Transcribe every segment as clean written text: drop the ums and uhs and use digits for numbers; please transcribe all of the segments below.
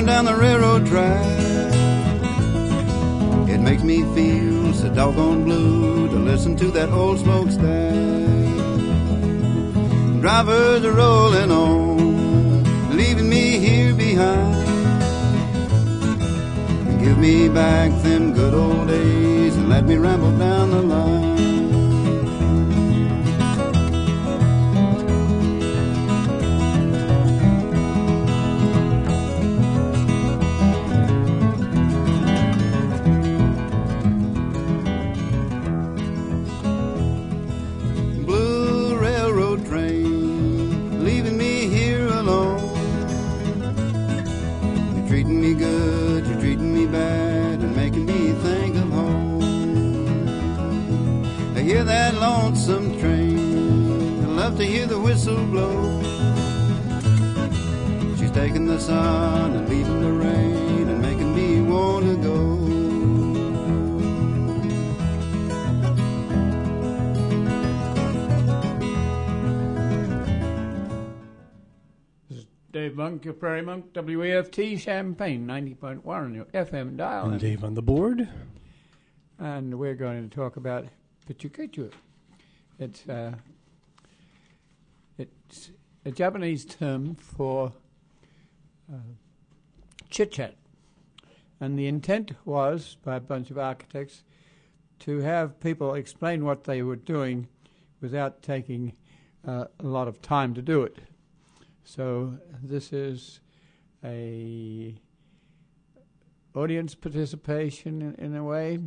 driving down the railroad track. It makes me feel so doggone blue to listen to that old smokestack. Drivers are rolling on, leaving me here behind. Give me back them good old days and let me ramble down the line. Blue railroad train, leaving me here alone. You're treating me good, you're treating me bad, and making me think of home. I hear that lonesome train, I love to hear the whistle blow. She's taking the sun and leaving the rain and making me want to go. Dave Monk, your Prairie Monk, WEFT Champaign, 90.1 on your FM dial. And Dave on the board. And we're going to talk about Pichukichu. It's a Japanese term for chit-chat. And the intent was, by a bunch of architects, to have people explain what they were doing without taking a lot of time to do it. So this is a audience participation in a way.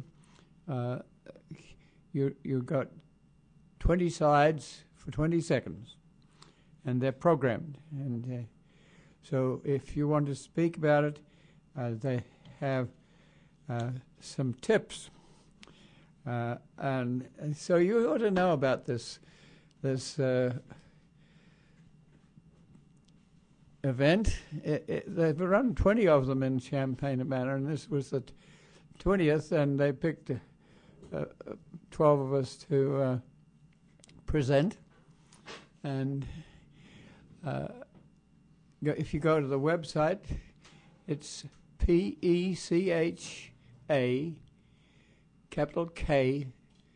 You've got 20 slides for 20 seconds, and they're programmed. And so if you want to speak about it, they have some tips. And so you ought to know about this event. They've run 20 of them in Champaign-Urbana, and this was the 20th, and they picked 12 of us to present. And if you go to the website, it's PECHA, capital K,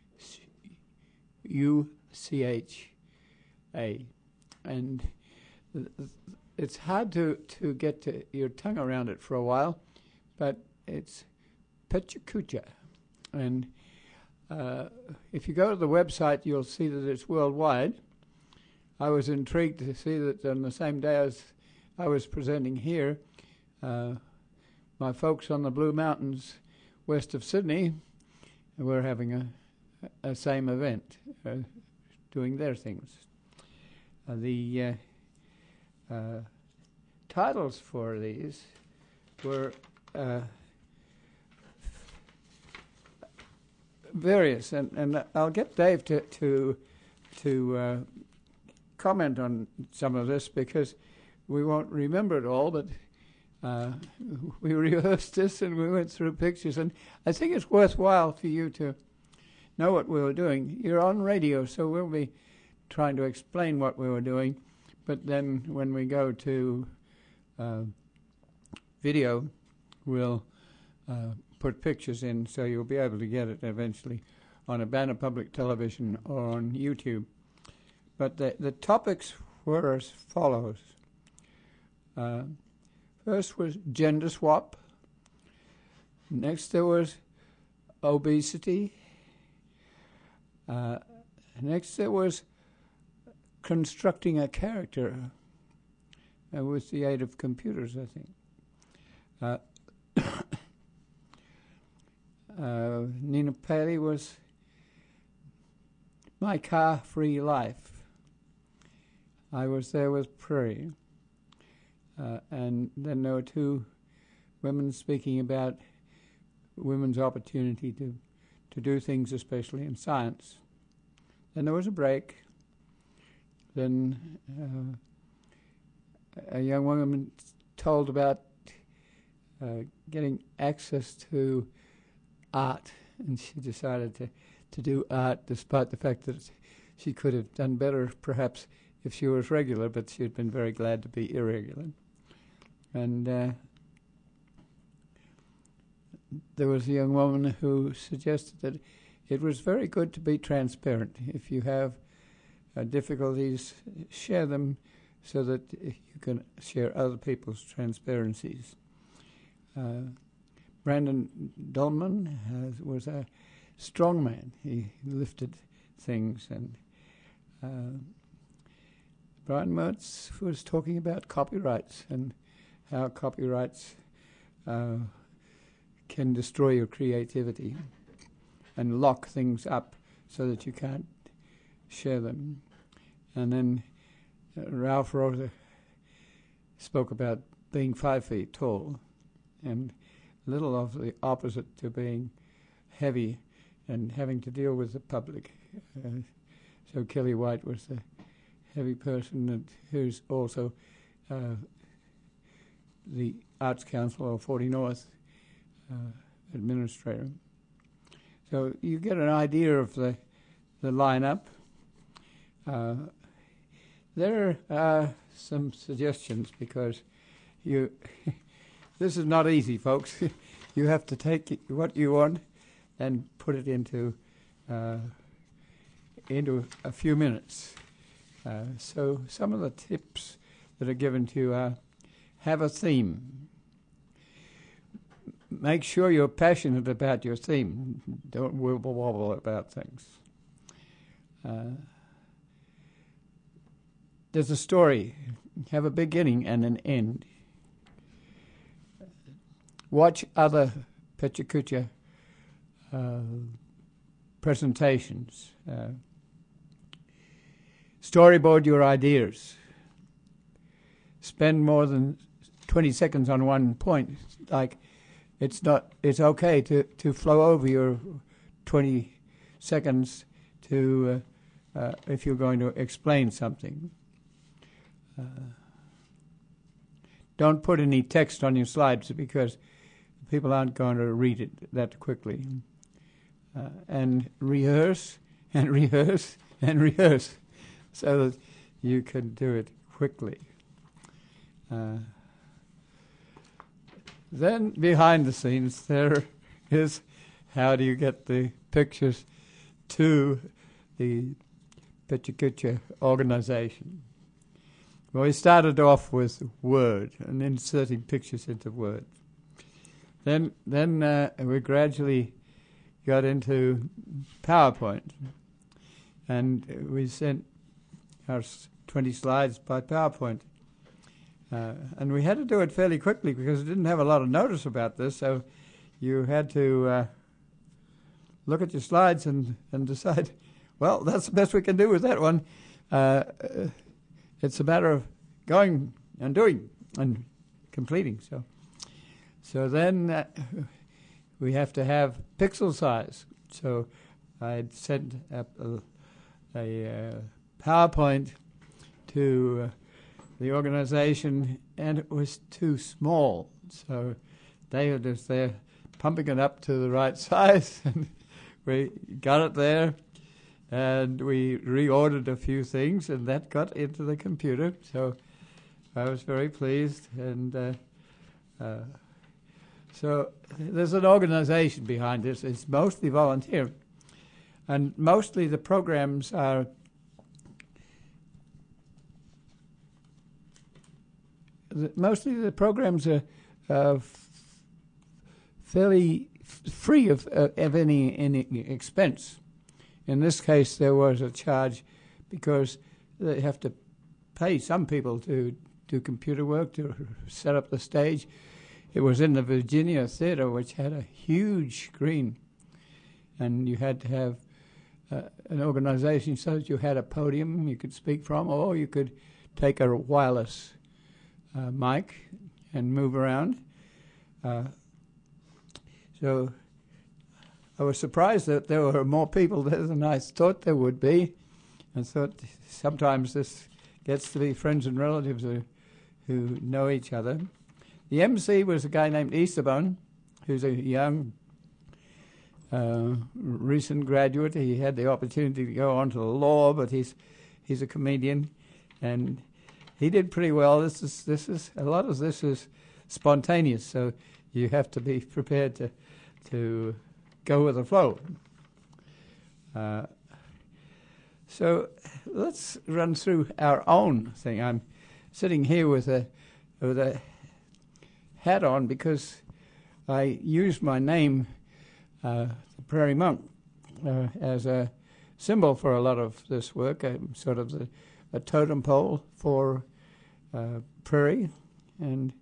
UCHA. And it's hard to get your tongue around it for a while, but it's Pichukichu. And if you go to the website, you'll see that it's worldwide. I was intrigued to see that on the same day as I was presenting here, my folks on the Blue Mountains west of Sydney were having a same event, doing their things. The titles for these were various, and I'll get Dave to comment on some of this because we won't remember it all, but we rehearsed this and we went through pictures, and I think it's worthwhile for you to know what we were doing. You're on radio, so we'll be trying to explain what we were doing, but then when we go to video, we'll put pictures in, so you'll be able to get it eventually on Urbana Public Television or on YouTube. But the topics were as follows. First was gender swap. Next there was obesity. Next there was constructing a character with the aid of computers, I think. Nina Paley was My Car-Free Life. I was there with Prairie. And then there were two women speaking about women's opportunity to do things, especially in science. Then there was a break. Then a young woman told about getting access to art, and she decided to do art despite the fact that she could have done better perhaps if she was regular, but she had been very glad to be irregular. And there was a young woman who suggested that it was very good to be transparent. If you have difficulties, share them so that you can share other people's transparencies. Brandon Dolman was a strong man. He lifted things, and Brian Mertz was talking about copyrights and how copyrights can destroy your creativity and lock things up so that you can't share them. And then Ralph Rota spoke about being 5 feet tall, and a little of the opposite to being heavy and having to deal with the public. So Kelly White was the heavy person, and who's also the Arts Council of 40 North administrator. So you get an idea of the lineup. There are some suggestions, because this is not easy, folks. You have to take what you want and put it into a few minutes. So some of the tips that are given to you are: have a theme. Make sure you're passionate about your theme. Don't wibble-wobble about things. There's a story. Have a beginning and an end. Watch other PechaKucha presentations. Storyboard your ideas. Spend more than 20 seconds on one point. Like, it's okay to flow over your 20 seconds to if you're going to explain something. Don't put any text on your slides, because people aren't going to read it that quickly. And rehearse and rehearse and rehearse so that you can do it quickly. Then behind the scenes there is how do you get the pictures to the PechaKucha organization. Well, we started off with Word and inserting pictures into Word. Then we gradually got into PowerPoint, and we sent our 20 slides by PowerPoint. And we had to do it fairly quickly because we didn't have a lot of notice about this, so you had to look at your slides and decide, well, that's the best we can do with that one. It's a matter of going and doing and completing. So then we have to have pixel size. So I'd sent a PowerPoint to the organization, and it was too small. So they were just there pumping it up to the right size, and we got it there. And we reordered a few things, and that got into the computer. So I was very pleased. And so there's an organization behind this. It's mostly volunteer. And mostly the programs are fairly free of any expense. In this case, there was a charge because they have to pay some people to do computer work, to set up the stage. It was in the Virginia Theater, which had a huge screen, and you had to have an organization so that you had a podium you could speak from, or you could take a wireless mic and move around. So I was surprised that there were more people there than I thought there would be. I thought sometimes this gets to be friends and relatives who know each other. The MC was a guy named Easterbone, who's a young, recent graduate. He had the opportunity to go on to the law, but he's a comedian, and he did pretty well. This is a lot of this is spontaneous, so you have to be prepared to to go with the flow. So let's run through our own thing. I'm sitting here with a hat on because I used my name, the Prairie Monk, as a symbol for a lot of this work. I'm sort of a totem pole for prairie, and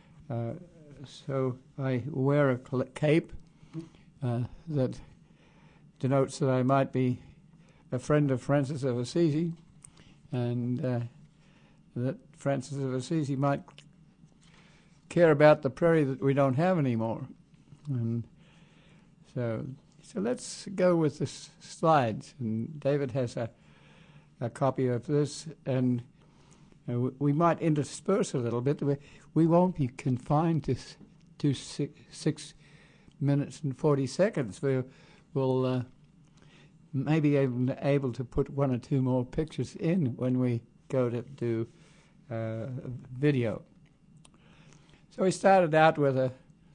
so I wear a cape that denotes that I might be a friend of Francis of Assisi, and that Francis of Assisi might care about the prairie that we don't have anymore. And so let's go with the slides. And David has a copy of this, and we might intersperse a little bit. We won't be confined to 6 minutes and 40 seconds. We'll maybe able to put one or two more pictures in when we go to do video. So we started out with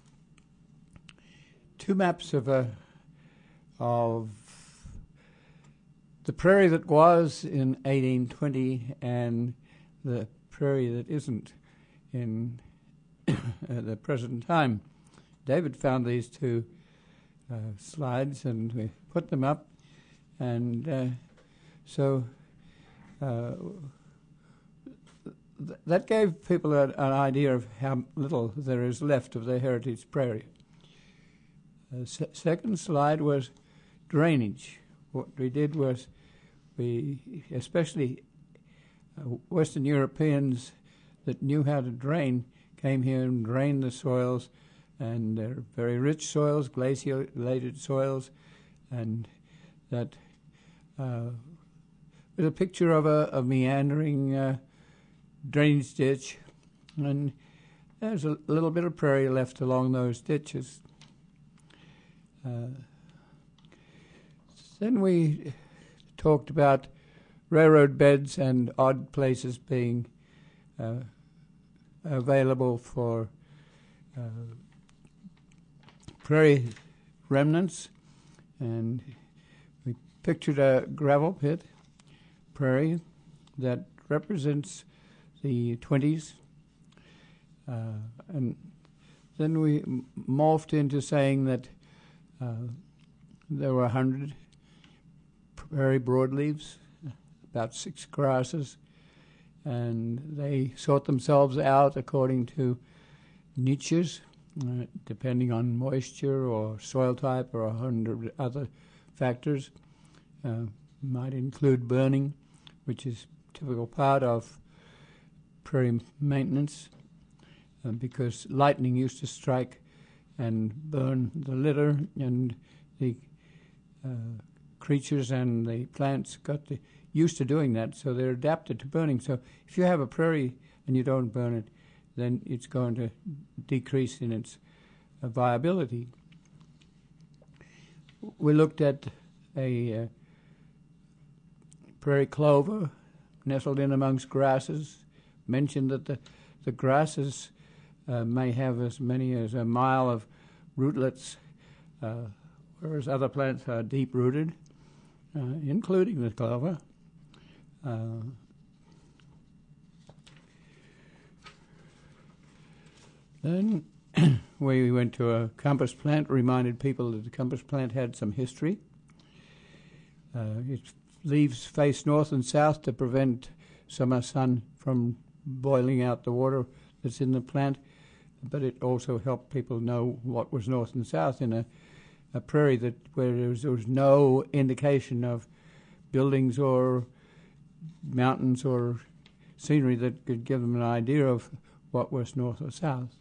two maps of the prairie that was in 1820 and the prairie that isn't in the present time. David found these two slides, and we put them up, and so that gave people an idea of how little there is left of the heritage prairie. The second slide was drainage. What we did was especially Western Europeans that knew how to drain, came here and drained the soils, and they're very rich soils, glaciated soils, and that with a picture of a meandering drainage ditch, and there's a little bit of prairie left along those ditches. Then we talked about railroad beds and odd places being available for prairie remnants, and we pictured a gravel pit prairie that represents the 20s, and then we morphed into saying that there were 100 prairie broadleaves, about 6 grasses, and they sort themselves out according to niches, depending on moisture or soil type or 100 other factors. Might include burning, which is a typical part of prairie maintenance, because lightning used to strike and burn the litter, and the creatures and the plants got used to doing that, so they're adapted to burning. So if you have a prairie and you don't burn it, then it's going to decrease in its viability. We looked at a prairie clover nestled in amongst grasses, mentioned that the grasses may have as many as a mile of rootlets, whereas other plants are deep-rooted, including the clover. Then we went to a compass plant, reminded people that the compass plant had some history. Its leaves face north and south to prevent summer sun from boiling out the water that's in the plant, but it also helped people know what was north and south in a prairie where there was no indication of buildings or mountains or scenery that could give them an idea of what was north or south.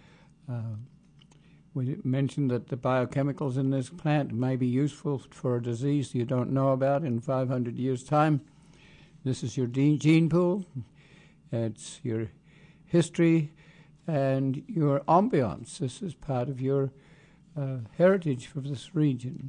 We mentioned that the biochemicals in this plant may be useful for a disease you don't know about in 500 years' time. This is your gene pool. It's your history and your ambiance. This is part of your heritage for this region.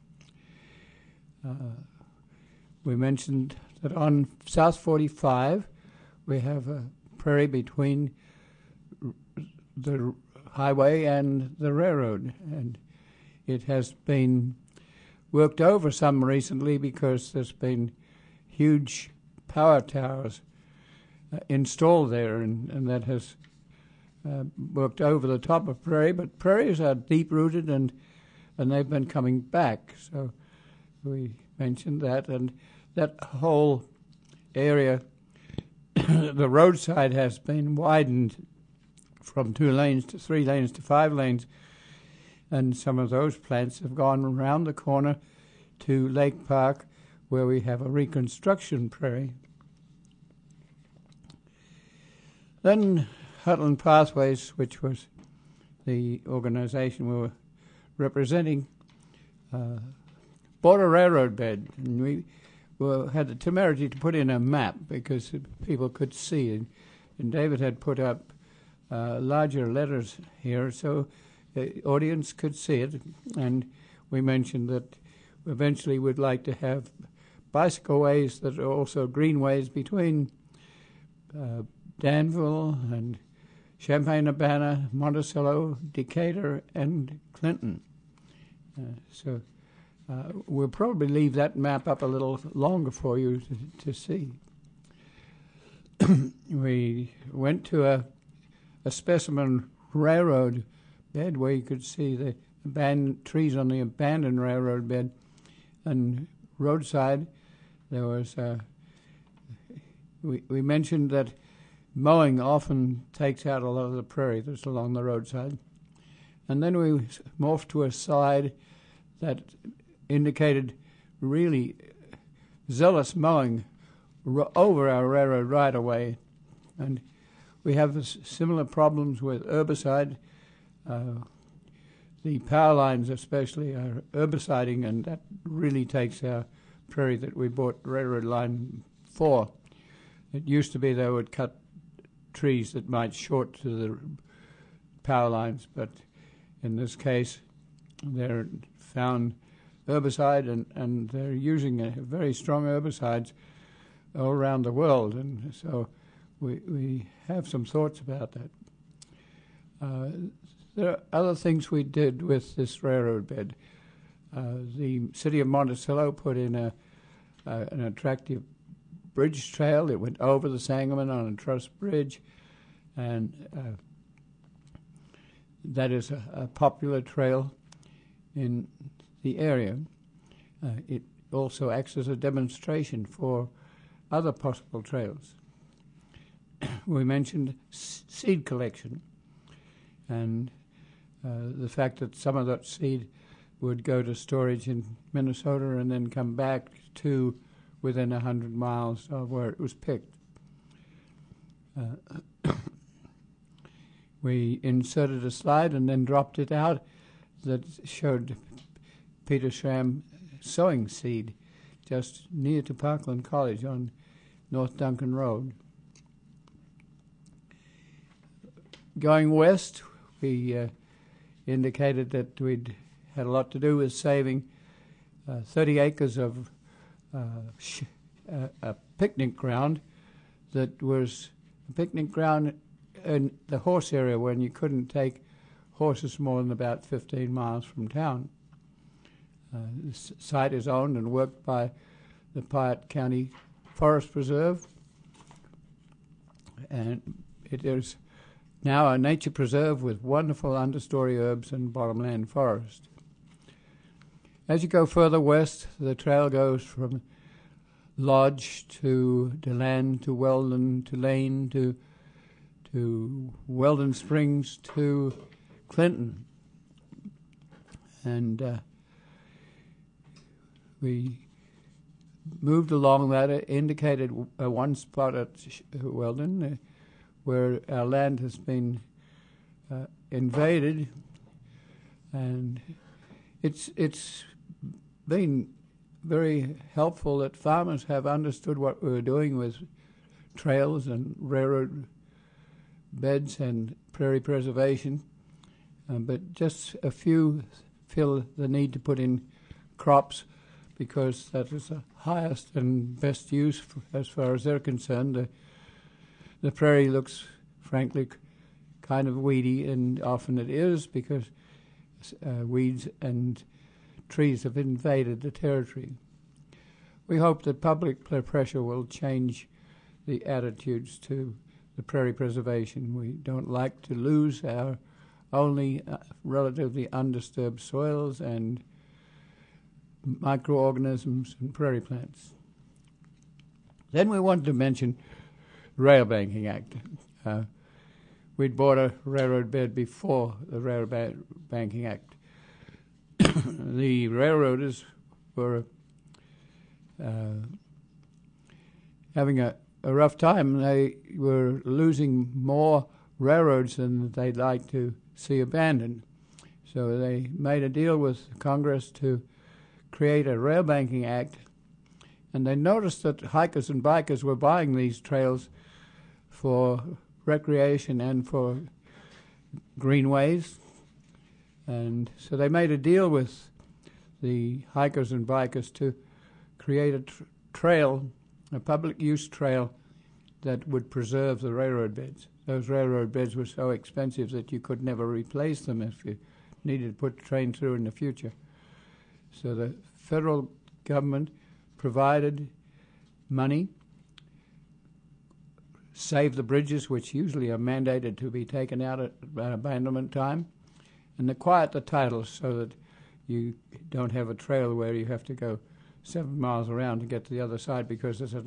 We mentioned that on South 45 we have a prairie between the highway and the railroad, and It has been worked over some recently because there's been huge power towers installed there, and that has worked over the top of prairie. But prairies are deep-rooted, and they've been coming back. So we mentioned that, and that whole area, the roadside has been widened from 2 lanes to 3 lanes to 5 lanes, and some of those plants have gone around the corner to Lake Park, where we have a reconstruction prairie. Then Heartland Pathways, which was the organization we were representing, bought a railroad bed, and we had the temerity to put in a map because people could see, and David had put up larger letters here so the audience could see it, and we mentioned that eventually we'd like to have bicycle ways that are also greenways between Danville and Champaign-Urbana, Monticello, Decatur, and Clinton. So we'll probably leave that map up a little longer for you to see. We went to a specimen railroad bed where you could see the trees on the abandoned railroad bed, and roadside there was we mentioned that mowing often takes out a lot of the prairie that's along the roadside. And then we morphed to a side that indicated really zealous mowing over our railroad right-of-way. And we have similar problems with herbicide. The power lines especially are herbiciding, and that really takes our prairie that we bought railroad line for. It used to be they would cut trees that might short to the power lines, but in this case they're found herbicide, and they're using very strong herbicides all around the world, and so we have some thoughts about that. There are other things we did with this railroad bed. The city of Monticello put in an attractive bridge trail. It went over the Sangamon on a truss bridge, and that is a popular trail in the area. It also acts as a demonstration for other possible trails. We mentioned seed collection, and the fact that some of that seed would go to storage in Minnesota and then come back to within 100 miles of where it was picked. We inserted a slide and then dropped it out that showed Peter Schramm sowing seed just near to Parkland College on North Duncan Road. Going west, we indicated that we'd had a lot to do with saving 30 acres of a picnic ground that was a picnic ground in the horse area when you couldn't take horses more than about 15 miles from town. This site is owned and worked by the Piatt County Forest Preserve, and it is now a nature preserve with wonderful understory herbs and bottomland forest. As you go further west, the trail goes from Lodge to DeLand to Weldon to Lane to Weldon Springs to Clinton. And we moved along that. It indicated one spot at Weldon where our land has been invaded, and it's been very helpful that farmers have understood what we were doing with trails and railroad beds and prairie preservation, but just a few feel the need to put in crops because that is the highest and best use as far as they're concerned. The prairie looks, frankly, kind of weedy, and often it is because weeds and trees have invaded the territory. We hope that public pressure will change the attitudes to the prairie preservation. We don't like to lose our only relatively undisturbed soils and microorganisms and prairie plants. Then we wanted to mention the Rail Banking Act. We'd bought a railroad bed before the Railroad Banking Act. The railroaders were having a rough time. They were losing more railroads than they'd like to see abandoned. So they made a deal with Congress to create a Rail Banking Act, and they noticed that hikers and bikers were buying these trails for recreation and for greenways. And so they made a deal with the hikers and bikers to create a trail, a public use trail that would preserve the railroad beds. Those railroad beds were so expensive that you could never replace them if you needed to put a train through in the future. So the federal government provided money, saved the bridges, which usually are mandated to be taken out at abandonment time, and quiet the titles so that you don't have a trail where you have to go 7 miles around to get to the other side because there's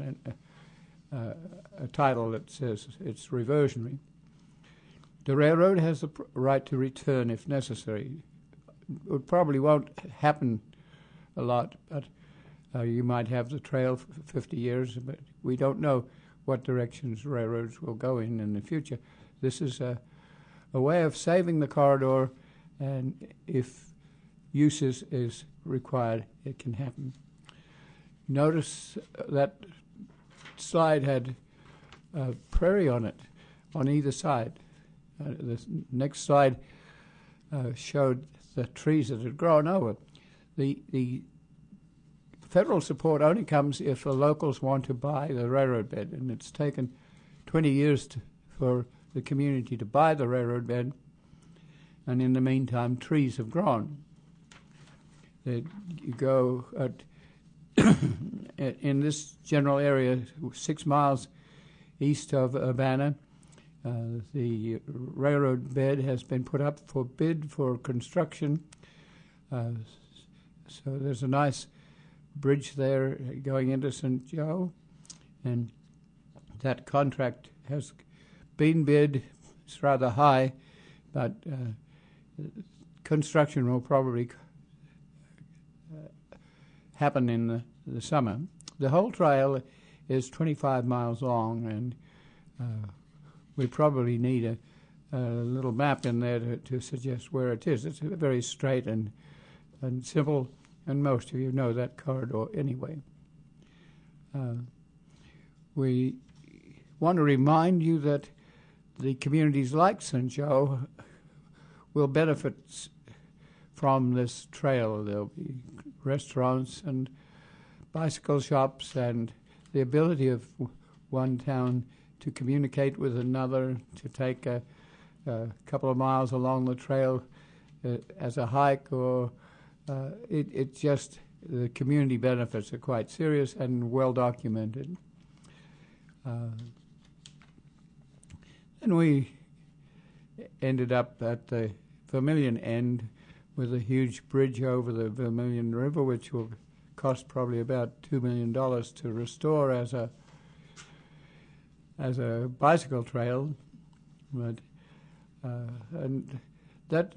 a title that says it's reversionary. The railroad has the right to return if necessary. It probably won't happen a lot, but you might have the trail for 50 years, but we don't know what directions railroads will go in the future. This is a way of saving the corridor, and if use is required, it can happen. Notice that slide had prairie on it on either side. The next slide showed the trees that had grown over. The federal support only comes if the locals want to buy the railroad bed, and it's taken 20 years for the community to buy the railroad bed, and in the meantime, trees have grown. You go in this general area, 6 miles east of Urbana, the railroad bed has been put up for bid for construction. So there's a nice bridge there going into St. Joe, and that contract has been bid. It's rather high, but construction will probably happen in the summer. The whole trail is 25 miles long, and we probably need a little map in there to suggest where it is. It's very straight and simple, and most of you know that corridor anyway. We want to remind you that the communities like St. Joe will benefit from this trail. There'll be restaurants and bicycle shops and the ability of one town to communicate with another, to take a couple of miles along the trail as a hike, or it just, the community benefits are quite serious and well documented. And we ended up at the Vermilion end with a huge bridge over the Vermilion River, which will cost probably about $2 million to restore as a bicycle trail. But and that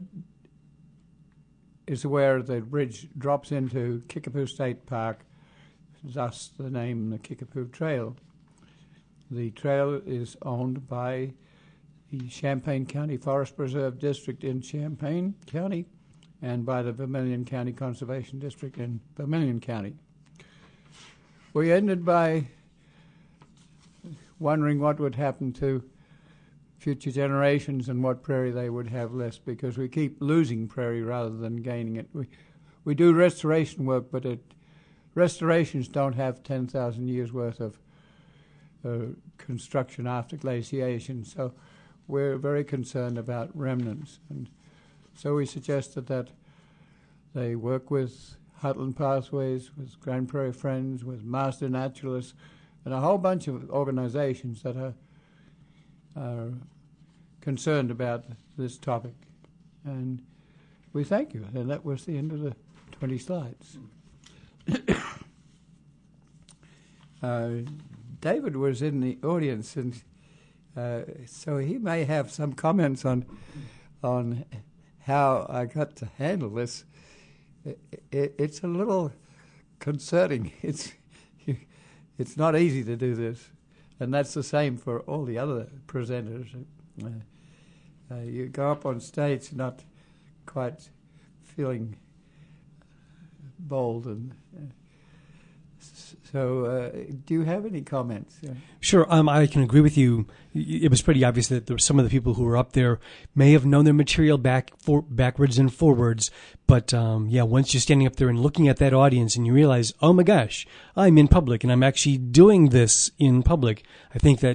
is where the bridge drops into Kickapoo State Park, thus the name the Kickapoo Trail. The trail is owned by the Champaign County Forest Preserve District in Champaign County and by the Vermilion County Conservation District in Vermilion County. We ended by wondering what would happen to future generations and what prairie they would have less, because we keep losing prairie rather than gaining it. We do restoration work, but restorations don't have 10,000 years worth of construction after glaciation, so we're very concerned about remnants. And So we suggested that they work with Heartland Pathways, with Grand Prairie Friends, with Master Naturalists, and a whole bunch of organizations that are concerned about this topic. And we thank you. And that was the end of the 20 slides. David was in the audience, and so he may have some comments on how I got to handle this. It's a little concerning. It's not easy to do this, and that's the same for all the other presenters. You go up on stage not quite feeling bold, and so do you have any comments? Sure, I can agree with you. It was pretty obvious that there were some of the people who were up there may have known their material backwards and forwards, but once you're standing up there and looking at that audience and you realize, oh my gosh, I'm in public and I'm actually doing this in public, I think that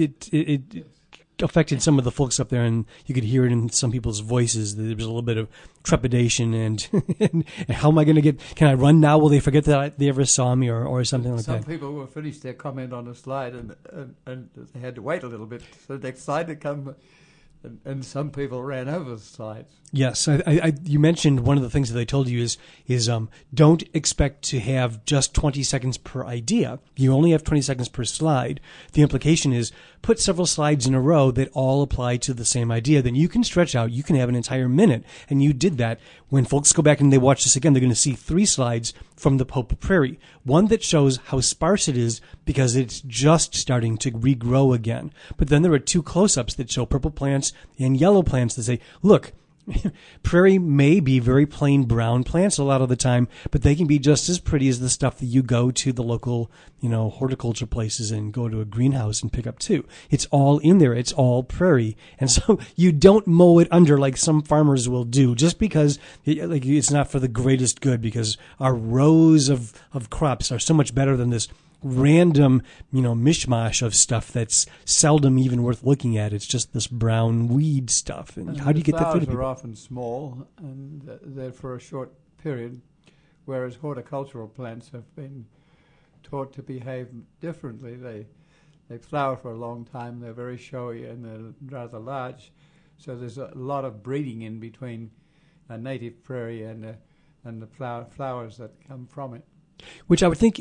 it affected some of the folks up there, and you could hear it in some people's voices that there was a little bit of trepidation and, and how am I going to can I run now? Will they forget that they ever saw me or something like that? Some people will finish their comment on a slide and they had to wait a little bit for the next slide to come, and some people ran over the slides. Yes, you mentioned one of the things that they told you is don't expect to have just 20 seconds per idea. You only have 20 seconds per slide. The implication is put several slides in a row that all apply to the same idea. Then you can stretch out. You can have an entire minute, and you did that. When folks go back and they watch this again, they're going to see 3 slides from the Popa Prairie. One that shows how sparse it is because it's just starting to regrow again. But then there are 2 close-ups that show purple plants and yellow plants that say, look, prairie may be very plain brown plants a lot of the time, but they can be just as pretty as the stuff that you go to the local, horticulture places and go to a greenhouse and pick up too. It's all in there. It's all prairie. And so you don't mow it under like some farmers will do just because it's not for the greatest good, because our rows of crops are so much better than this random, mishmash of stuff that's seldom even worth looking at. It's just this brown weed stuff. And how do you get that food? The flowers are often small, and they're for a short period, whereas horticultural plants have been taught to behave differently. They flower for a long time. They're very showy and they're rather large. So there's a lot of breeding in between a native prairie and the flowers that come from it. Which I would think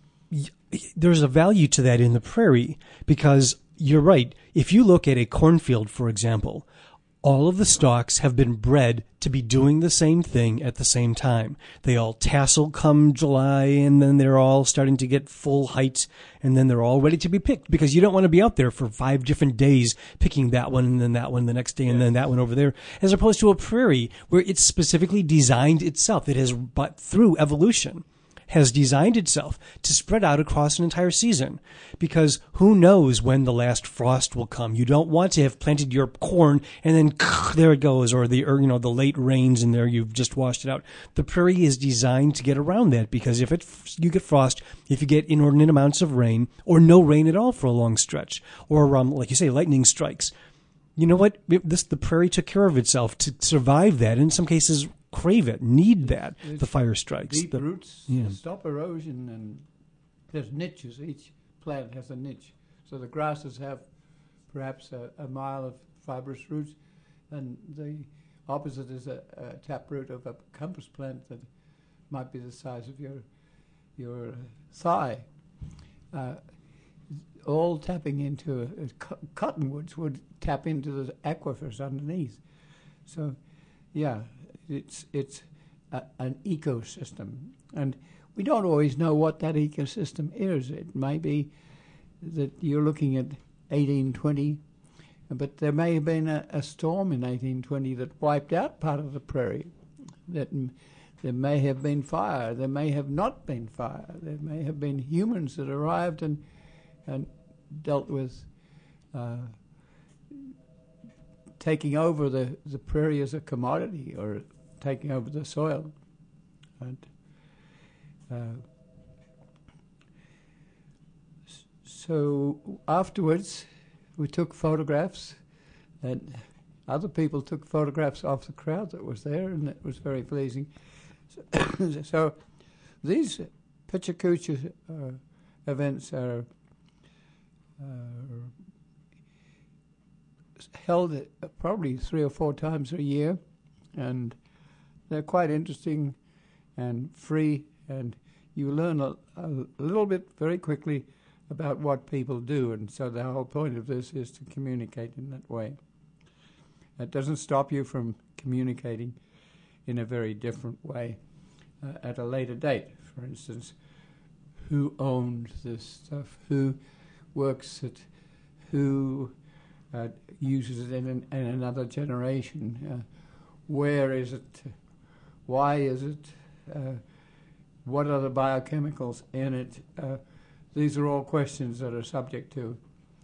there's a value to that in the prairie, because you're right. If you look at a cornfield, for example, all of the stalks have been bred to be doing the same thing at the same time. They all tassel come July, and then they're all starting to get full height, and then they're all ready to be picked, because you don't want to be out there for 5 different days picking that one and then that one the next day and then that one over there, as opposed to a prairie where it's specifically designed itself. It has, but through evolution, has designed itself to spread out across an entire season, because who knows when the last frost will come. You don't want to have planted your corn and then there it goes, or the late rains and there you've just washed it out. The prairie is designed to get around that, because if you get frost, if you get inordinate amounts of rain or no rain at all for a long stretch, or like you say, lightning strikes, you know what? The prairie took care of itself to survive that. In some cases, crave it, need that. The fire strikes. Deep roots stop erosion, and there's niches. Each plant has a niche. So the grasses have perhaps a mile of fibrous roots, and the opposite is a taproot of a compass plant that might be the size of your thigh. All tapping into cottonwoods would tap into the aquifers underneath. So, yeah. It's an ecosystem, and we don't always know what that ecosystem is. It may be that you're looking at 1820, but there may have been a storm in 1820 that wiped out part of the prairie. That there may have been fire. There may have not been fire. There may have been humans that arrived and dealt with taking over the prairie as a commodity, or taking over the soil. And so afterwards, we took photographs, and other people took photographs of the crowd that was there, and it was very pleasing. So these Pichicucha events are held probably 3 or 4 times a year, and they're quite interesting and free, and you learn a little bit very quickly about what people do, and so the whole point of this is to communicate in that way. It doesn't stop you from communicating in a very different way at a later date. For instance, who owns this stuff, who works it, who uses it in another generation, where is it, why is it, what are the biochemicals in it. These are all questions that are subject to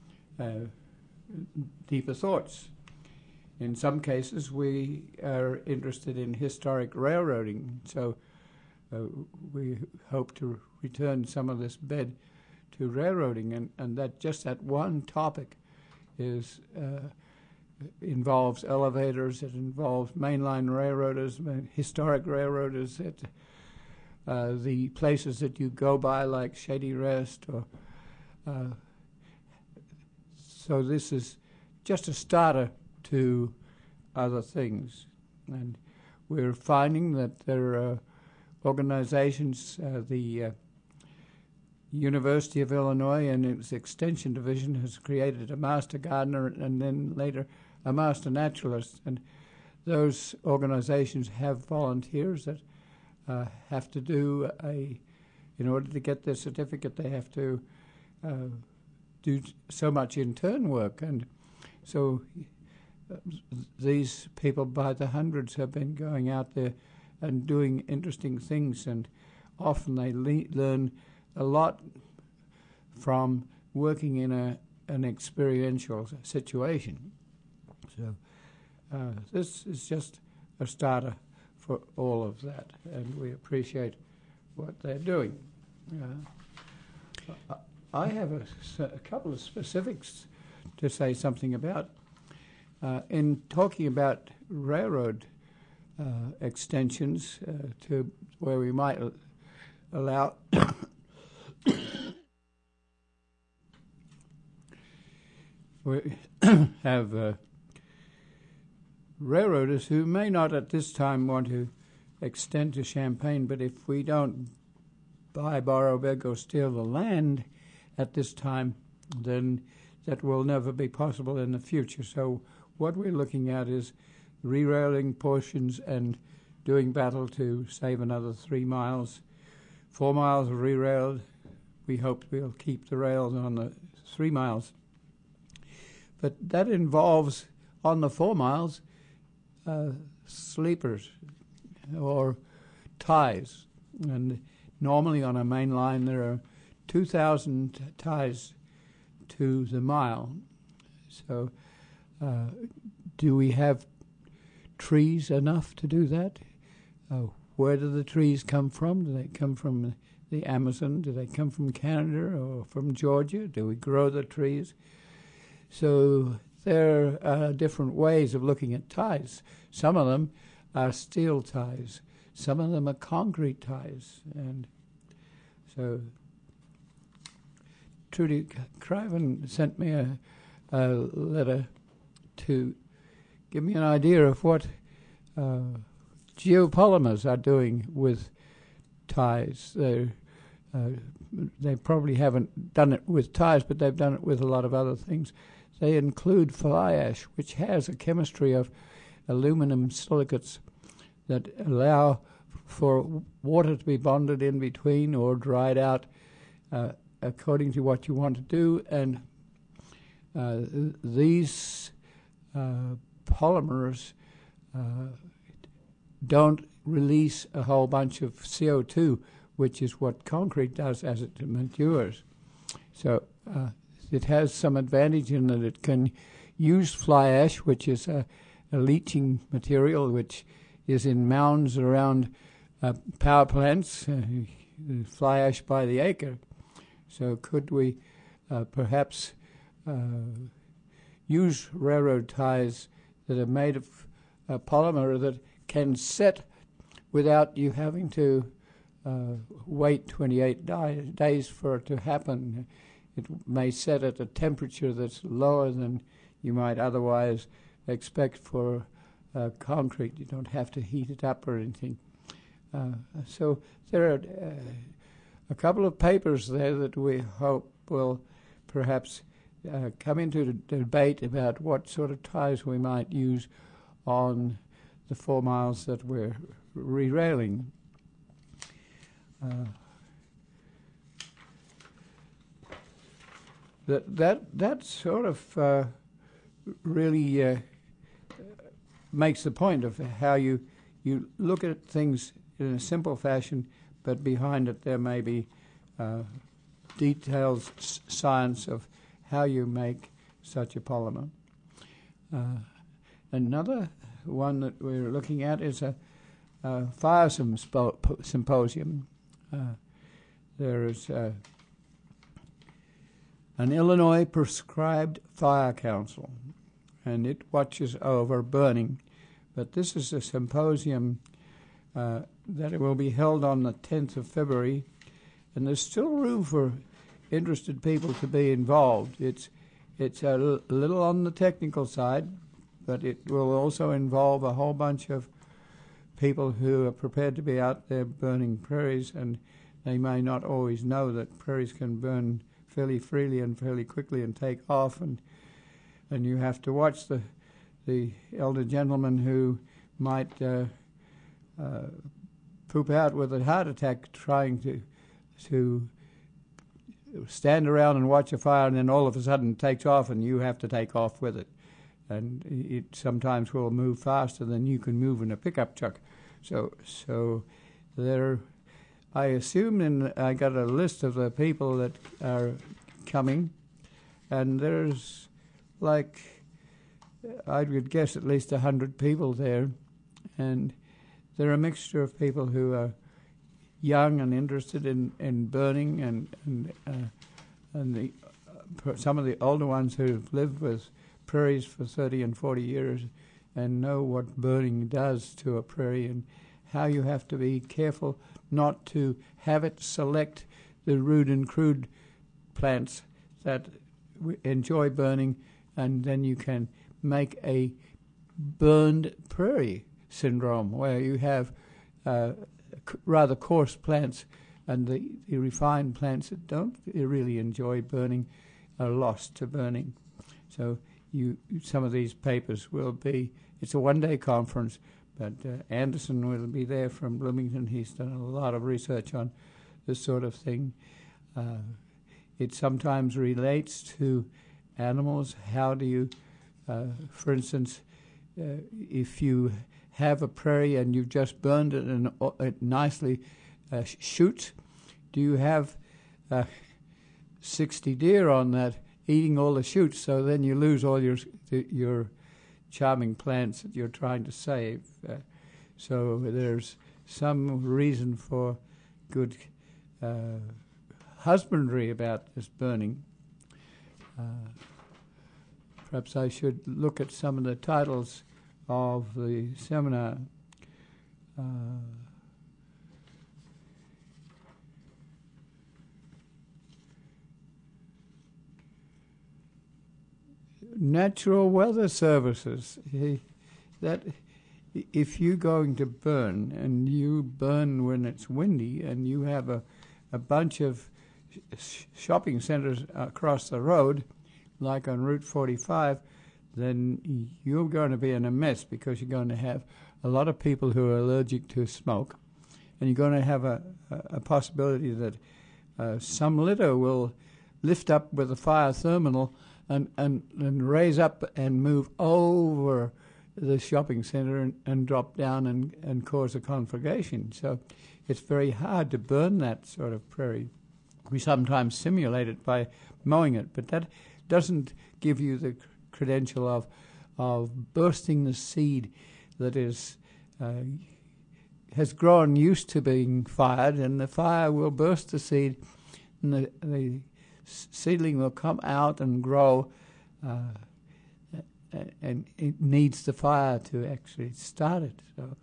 deeper thoughts. In some cases, we are interested in historic railroading, so we hope to return some of this bed to railroading, and that just that one topic is involves elevators, it involves mainline railroaders, historic railroaders, the places that you go by like Shady Rest, or so this is just a starter to other things, and we're finding that there are organizations, the University of Illinois and its Extension Division has created a master gardener and then later a master naturalist, and those organizations have volunteers that have to do in order to get their certificate, they have to do so much intern work, and so these people by the hundreds have been going out there and doing interesting things, and often they learn a lot from working in an experiential situation. So this is just a starter for all of that, and we appreciate what they're doing. I have a couple of specifics to say something about. In talking about railroad extensions to where we might allow we have railroaders who may not at this time want to extend to Champaign, but if we don't buy, borrow, beg, or steal the land at this time, then that will never be possible in the future. So what we're looking at is re-railing portions and doing battle to save another 3 miles. 4 miles re-railed. We hope we'll keep the rails on the 3 miles. But that involves, on the 4 miles, sleepers or ties. And normally on a main line there are 2,000 ties to the mile. So do we have trees enough to do that? Where do the trees come from? Do they come from the Amazon? Do they come from Canada or from Georgia? Do we grow the trees? So there are different ways of looking at ties. Some of them are steel ties. Some of them are concrete ties. And so Trudy Craven sent me a letter to give me an idea of what geopolymers are doing with ties. They probably haven't done it with ties, but they've done it with a lot of other things. They include fly ash, which has a chemistry of aluminum silicates that allow for water to be bonded in between or dried out according to what you want to do. And these polymers don't release a whole bunch of CO2, which is what concrete does as it matures. So it has some advantage in that it can use fly ash, which is a leaching material which is in mounds around power plants, fly ash by the acre. So could we perhaps use railroad ties that are made of polymer that can set without you having to wait 28 days for it to happen. It may set at a temperature that's lower than you might otherwise expect for concrete. You don't have to heat it up or anything. So there are a couple of papers there that we hope will perhaps come into the debate about what sort of ties we might use on the 4 miles that we're re-railing. That sort of really makes the point of how you look at things in a simple fashion, but behind it there may be detailed science of how you make such a polymer. Another one that we're looking at is a fire symposium. There is an Illinois Prescribed Fire Council, and it watches over burning. But this is a symposium that will be held on the 10th of February, and there's still room for interested people to be involved. It's a little on the technical side, but it will also involve a whole bunch of people who are prepared to be out there burning prairies, and they may not always know that prairies can burn fairly freely and fairly quickly and take off, and you have to watch the elder gentleman who might poop out with a heart attack trying to stand around and watch a fire, and then all of a sudden it takes off and you have to take off with it. And it sometimes will move faster than you can move in a pickup truck. So there, I assume, and I got a list of the people that are coming, and there's I would guess at least 100 people there, and they're a mixture of people who are young and interested in burning, and some of the older ones who've lived with prairies for 30 and 40 years and know what burning does to a prairie and how you have to be careful not to have it select the rude and crude plants that enjoy burning, and then you can make a burned prairie syndrome where you have rather coarse plants, and the refined plants that don't really enjoy burning are lost to burning. So some of these papers will be, it's a one-day conference, but Anderson will be there from Bloomington. He's done a lot of research on this sort of thing. It sometimes relates to animals. How do you, for instance, if you have a prairie and you've just burned it and it nicely shoots, do you have 60 deer on that eating all the shoots, so then you lose all your charming plants that you're trying to save? So there's some reason for good husbandry about this burning. Perhaps I should look at some of the titles of the seminar. Natural weather services. That if you're going to burn, and you burn when it's windy, and you have a bunch of shopping centers across the road, like on Route 45, then you're going to be in a mess, because you're going to have a lot of people who are allergic to smoke, and you're going to have a possibility that some litter will lift up with a fire terminal and raise up and move over the shopping center and drop down and cause a conflagration. So it's very hard to burn that sort of prairie. We sometimes simulate it by mowing it, but that doesn't give you the credential of bursting the seed that has grown used to being fired, and the fire will burst the seed, and the seedling will come out and grow, and it needs the fire to actually start it. So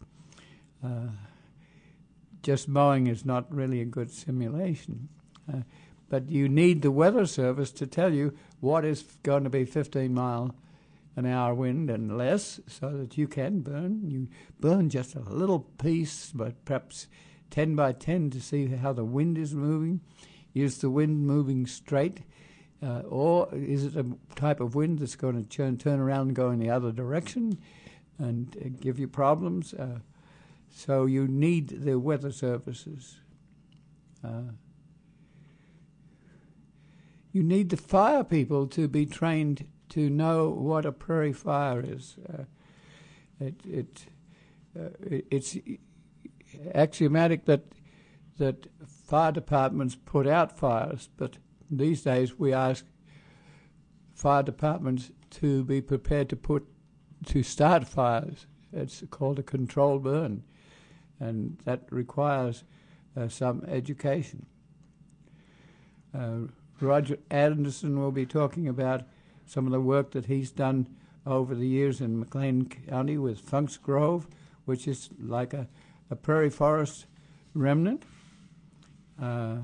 just mowing is not really a good simulation. But you need the Weather Service to tell you what is going to be 15-mile-an-hour wind and less, so that you can burn. You burn just a little piece, but perhaps 10 by 10 to see how the wind is moving. Is the wind moving straight, or is it a type of wind that's going to turn around and go in the other direction and give you problems? So you need the weather services. You need the fire people to be trained to know what a prairie fire is. It's axiomatic that fire departments put out fires, but these days we ask fire departments to be prepared to start fires. It's called a controlled burn, and that requires some education. Roger Anderson will be talking about some of the work that he's done over the years in McLean County with Funk's Grove, which is like a prairie forest remnant. There'll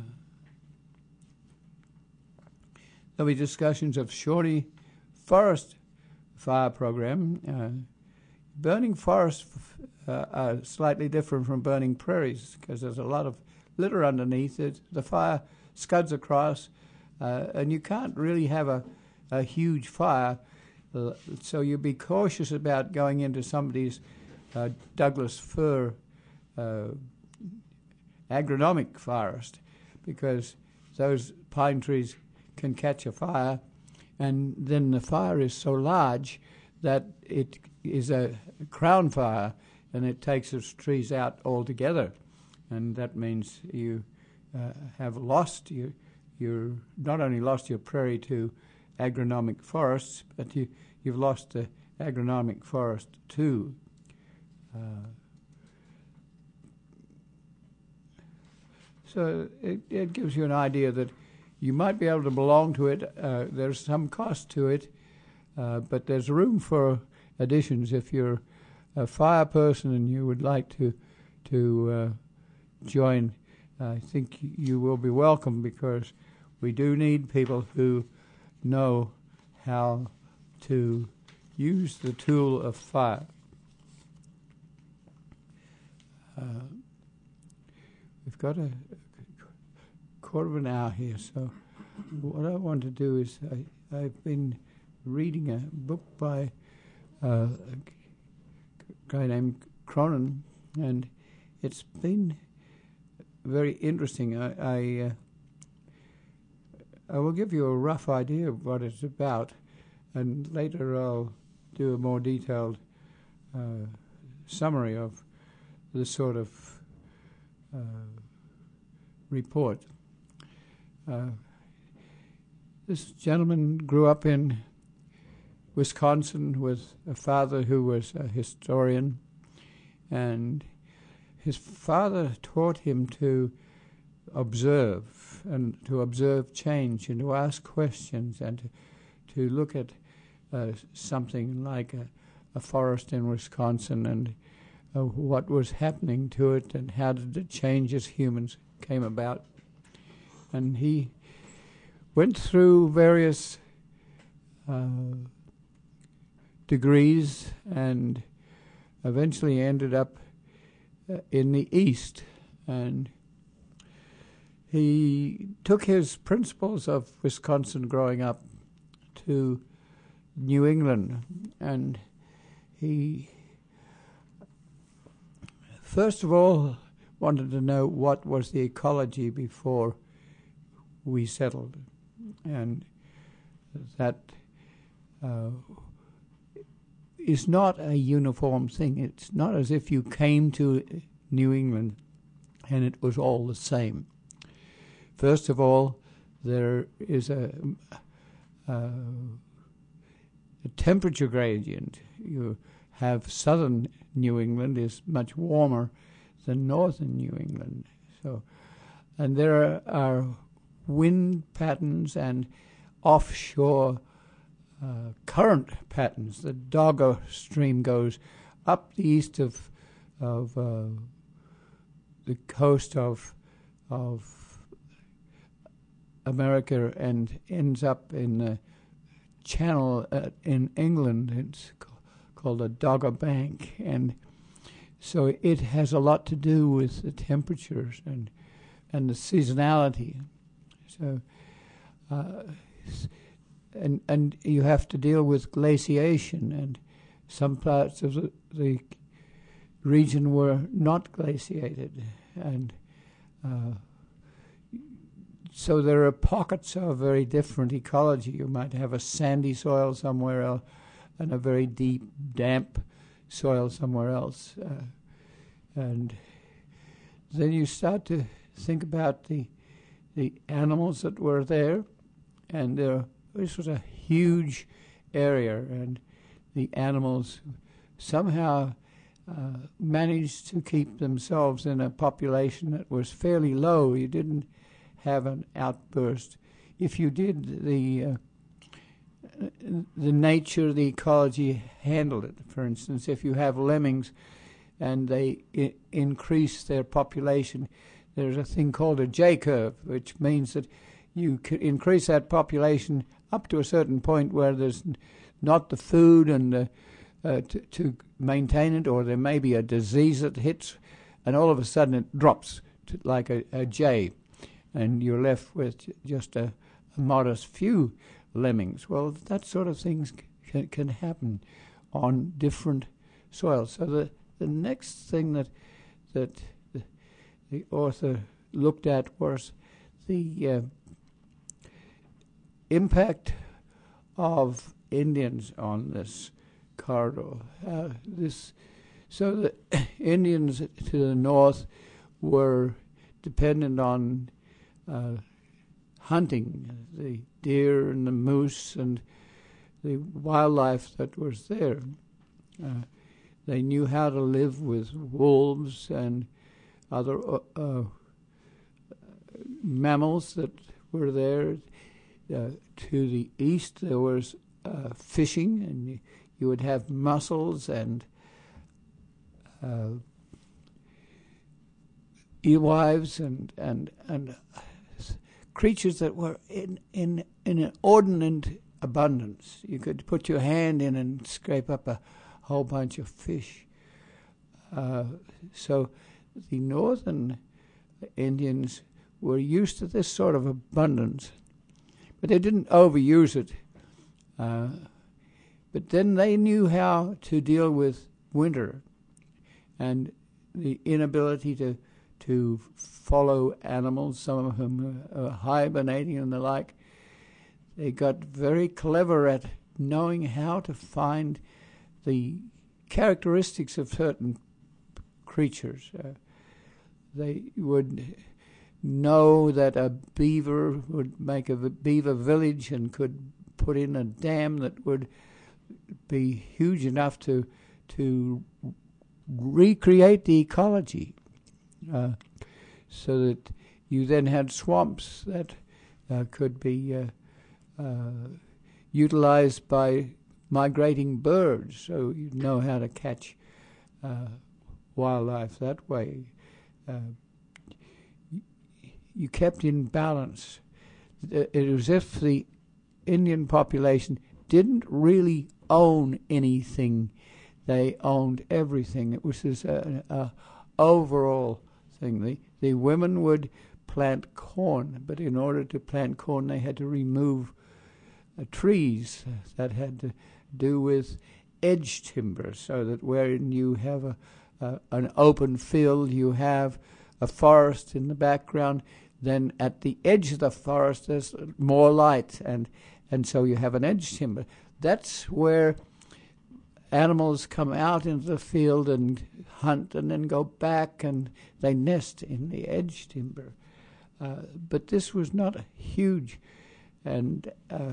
be discussions of Shawnee Forest Fire Program. Burning forests are slightly different from burning prairies because there's a lot of litter underneath it. The fire scuds across, and you can't really have a huge fire. So you be cautious about going into somebody's Douglas fir agronomic forest, because those pine trees can catch a fire, and then the fire is so large that it is a crown fire, and it takes those trees out altogether, and that means you have lost you're not only lost your prairie to agronomic forests, but you've lost the agronomic forest too. So it gives you an idea that you might be able to belong to it. There's some cost to it, but there's room for additions. If you're a fire person and you would like to join, I think you will be welcome, because we do need people who know how to use the tool of fire. We've got a quarter of an hour here, so what I want to do is I've been reading a book by a guy named Cronin, and it's been very interesting. I will give you a rough idea of what it's about, and later I'll do a more detailed summary of this sort of report. This gentleman grew up in Wisconsin with a father who was a historian, and his father taught him to observe, and to observe change, and to ask questions, and to look at something like a forest in Wisconsin, and what was happening to it, and how did the changes humans came about. And he went through various degrees and eventually ended up in the East. And he took his principles of Wisconsin growing up to New England, and he first of all wanted to know what was the ecology before we settled, and that is not a uniform thing. It's not as if you came to New England and it was all the same. First of all, there is a temperature gradient. You have southern New England is much warmer than northern New England. So, and there are wind patterns and offshore current patterns. The Dogger Stream goes up the east of the coast of America and ends up in the channel in England. It's called the Dogger Bank, and so it has a lot to do with the temperatures and the seasonality. So, and you have to deal with glaciation, and some parts of the region were not glaciated, and so there are pockets of very different ecology. You might have a sandy soil somewhere else and a very deep, damp soil somewhere else. And then you start to think about the animals that were there, and this was a huge area, and the animals somehow managed to keep themselves in a population that was fairly low. You didn't have an outburst. If you did, the nature, the ecology handled it. For instance, if you have lemmings and they increase their population, there's a thing called a J-curve, which means that you can increase that population up to a certain point where there's not the food and to maintain it, or there may be a disease that hits, and all of a sudden it drops to like a J, and you're left with just a modest few lemmings. Well, that sort of things can happen on different soils. So the next thing that the author looked at was the impact of Indians on this corridor. So the Indians to the north were dependent on hunting, the deer and the moose and the wildlife that was there. They knew how to live with wolves and other mammals that were there. To the east there was fishing, and you would have mussels and earwives and creatures that were in an inordinate abundance. You could put your hand in and scrape up a whole bunch of fish. So the northern Indians were used to this sort of abundance, but they didn't overuse it. But then they knew how to deal with winter and the inability to follow animals, some of them hibernating and the like. They got very clever at knowing how to find the characteristics of certain creatures. They would know that a beaver would make a beaver village and could put in a dam that would be huge enough to recreate the ecology, so that you then had swamps that could be utilized by migrating birds, so you know how to catch wildlife that way. You kept in balance. It was as if the Indian population didn't really own anything. They owned everything. It was this overall thing. The women would plant corn, but in order to plant corn, they had to remove trees that had to do with edge timber, so that wherein you have an open field, you have a forest in the background. Then at the edge of the forest, there's more light, and so you have an edge timber. That's where animals come out into the field and hunt and then go back, and they nest in the edge timber. But this was not huge, and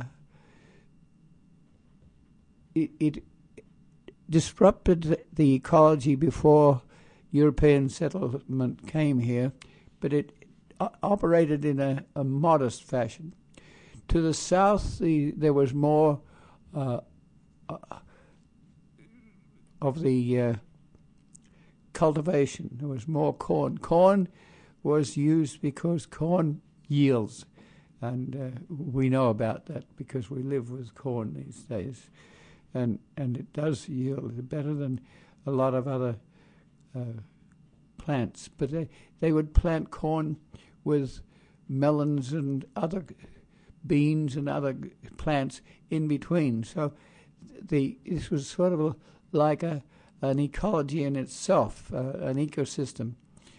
it disrupted the ecology before European settlement came here, but it operated in a modest fashion. To the south, there was more of the cultivation. There was more corn. Corn was used because corn yields, and we know about that because we live with corn these days, and it does yield better than a lot of other plants. But they would plant corn with melons and other beans and other plants in between. So this was sort of like an ecology in itself, an ecosystem.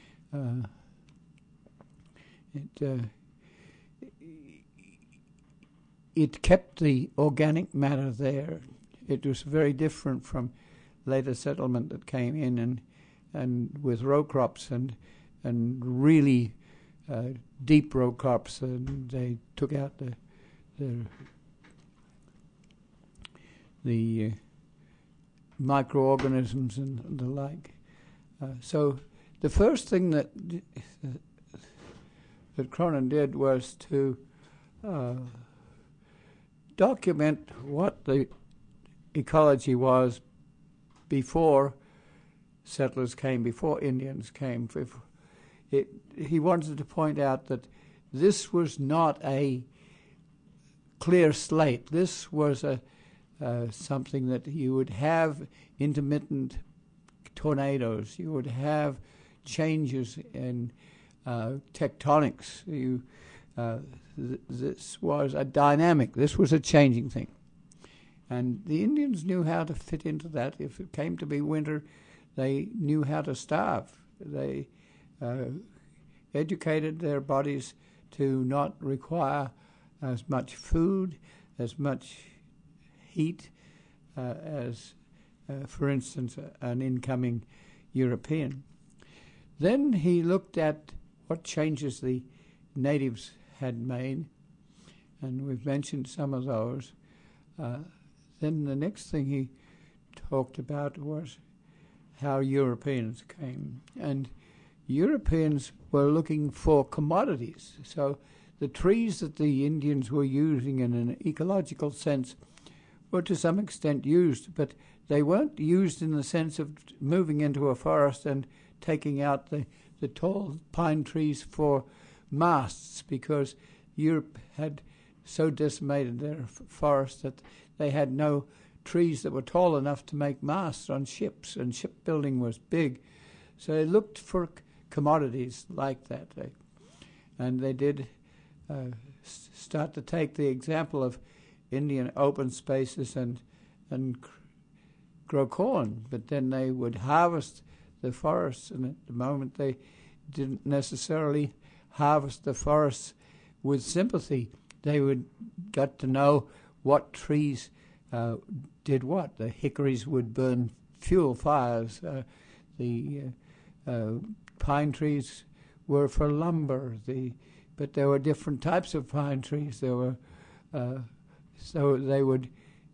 It kept the organic matter there. It was very different from later settlement that came in and with row crops and really deep row crops, and they took out the microorganisms and the like. So the first thing that Cronin did was to document what the ecology was before settlers came, before Indians came. He wanted to point out that this was not a clear slate. This was something that you would have intermittent tornadoes. You would have changes in tectonics. This was a dynamic. This was a changing thing. And the Indians knew how to fit into that. If it came to be winter, they knew how to starve. They educated their bodies to not require as much food, as much heat as, for instance, an incoming European. Then he looked at what changes the natives had made, and we've mentioned some of those. Then the next thing he talked about was how Europeans came. And Europeans were looking for commodities. So the trees that the Indians were using in an ecological sense were to some extent used, but they weren't used in the sense of moving into a forest and taking out the tall pine trees for masts, because Europe had so decimated their forests that they had no trees that were tall enough to make masts on ships, and shipbuilding was big. So they looked for commodities like that. And they did start to take the example of Indian open spaces and grow corn, but then they would harvest the forests, and at the moment they didn't necessarily harvest the forests with sympathy. They would get to know what trees did what. The hickories would burn fuel fires. The pine trees were for lumber. But there were different types of pine trees. There were so they would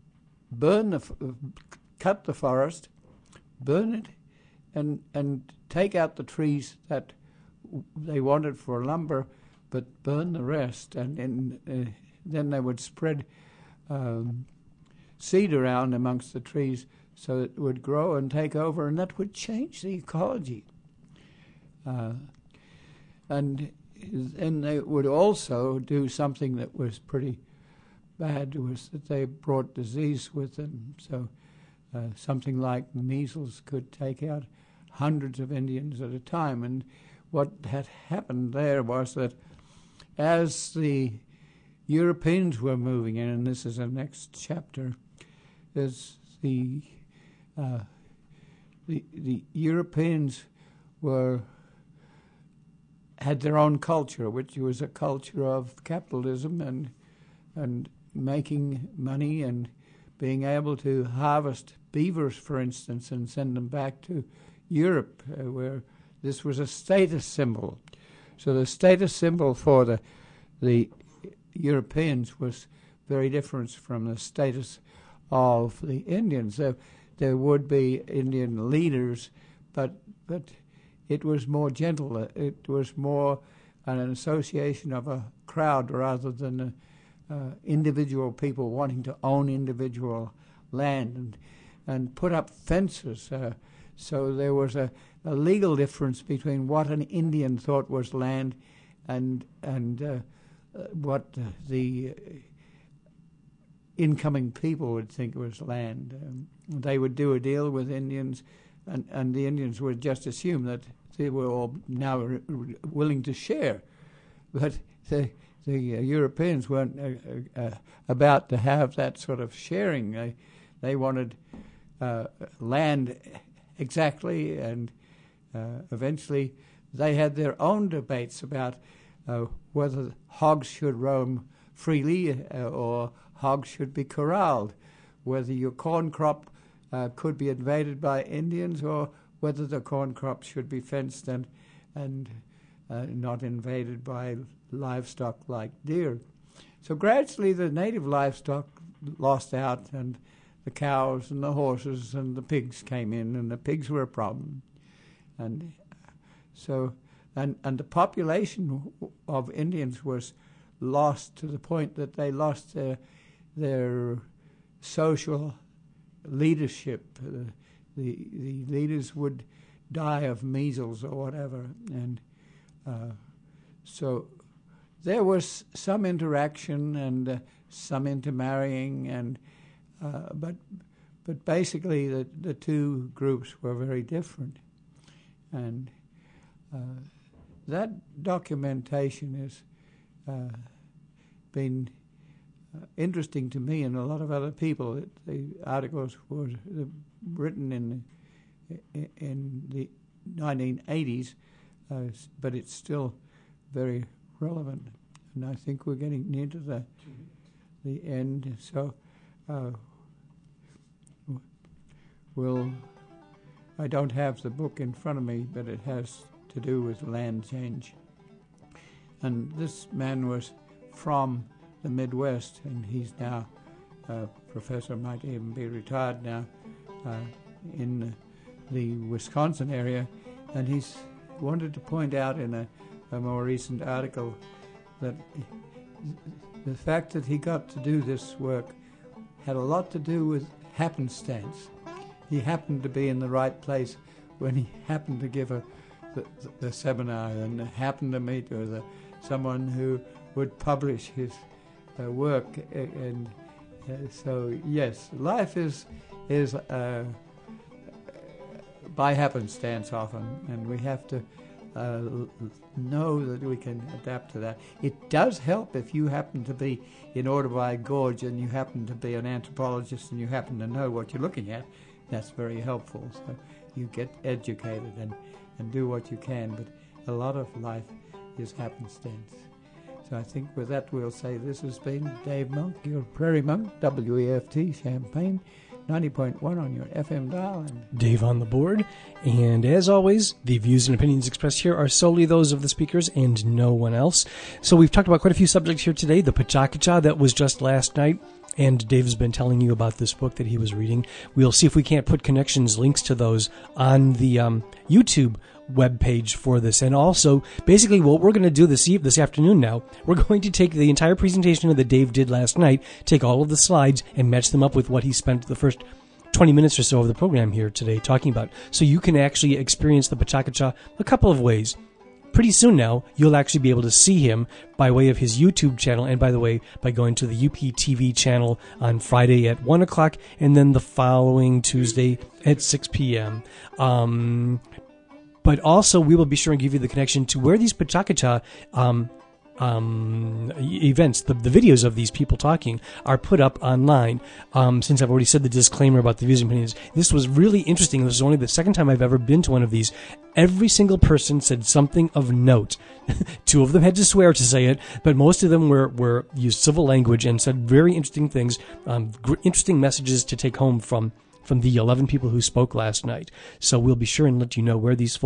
cut the forest, burn it, and take out the trees that they wanted for lumber, but burn the rest. And then they would spread seed around amongst the trees so it would grow and take over, and that would change the ecology. And they would also do something that was pretty bad, was that they brought disease with them. So something like measles could take out hundreds of Indians at a time. And what had happened there was that as the Europeans were moving in, and this is the next chapter, is the Europeans had their own culture, which was a culture of capitalism and making money and being able to harvest beavers, for instance, and send them back to Europe, where this was a status symbol. So the status symbol for the Europeans was very different from the status of the Indians. There would be Indian leaders, but it was more gentle. It was more an association of a crowd rather than individual people wanting to own individual land and put up fences. So there was a legal difference between what an Indian thought was land and what the incoming people would think was land. They would do a deal with Indians, and the Indians would just assume that they were all now willing to share. But the Europeans weren't about to have that sort of sharing. They wanted land exactly, and eventually they had their own debates about whether hogs should roam freely or hogs should be corralled, whether your corn crop could be invaded by Indians or whether the corn crop should be fenced and not invaded by livestock like deer. So gradually the native livestock lost out, and the cows and the horses and the pigs came in, and the pigs were a problem. And so, and the population of Indians was lost to the point that they lost their social leadership. The leaders would die of measles or whatever, and so there was some interaction and some intermarrying, and but basically the two groups were very different, and that documentation has been interesting to me and a lot of other people. The articles were written in the 1980s, but it's still very relevant. And I think we're getting near to the end. So I don't have the book in front of me, but it has to do with land change. And this man was from the Midwest, and he's now professor, might even be retired now, in the Wisconsin area, and he's wanted to point out in a more recent article that the fact that he got to do this work had a lot to do with happenstance. He happened to be in the right place when he happened to give the seminar, and happened to meet with someone who would publish his work, and so yes, life is by happenstance often, and we have to know that we can adapt to that. It does help if you happen to be in Ottawa Gorge and you happen to be an anthropologist and you happen to know what you're looking at. That's very helpful. So you get educated and do what you can, but a lot of life is happenstance. So I think with that we'll say this has been Dave Monk, your Prairie Monk, WEFT Champaign, 90.1 on your FM dial. And Dave on the board. And as always, the views and opinions expressed here are solely those of the speakers and no one else. So we've talked about quite a few subjects here today. The Pachakacha that was just last night, and Dave's been telling you about this book that he was reading. We'll see if we can't put connections, links to those on the YouTube web page for this. And also, basically what we're going to do this afternoon now, we're going to take the entire presentation that Dave did last night, take all of the slides and match them up with what he spent the first 20 minutes or so of the program here today talking about. So you can actually experience the Pachakacha a couple of ways. Pretty soon now, you'll actually be able to see him by way of his YouTube channel, and by the way, by going to the UPTV channel on Friday at 1 o'clock, and then the following Tuesday at 6 p.m. But also, we will be sure and give you the connection to where these Pachakacha events, the videos of these people talking, are put up online. Since I've already said the disclaimer about the views and opinions, this was really interesting. This is only the second time I've ever been to one of these. Every single person said something of note. Two of them had to swear to say it, but most of them were used civil language and said very interesting things, interesting messages to take home from the 11 people who spoke last night. So we'll be sure and let you know where these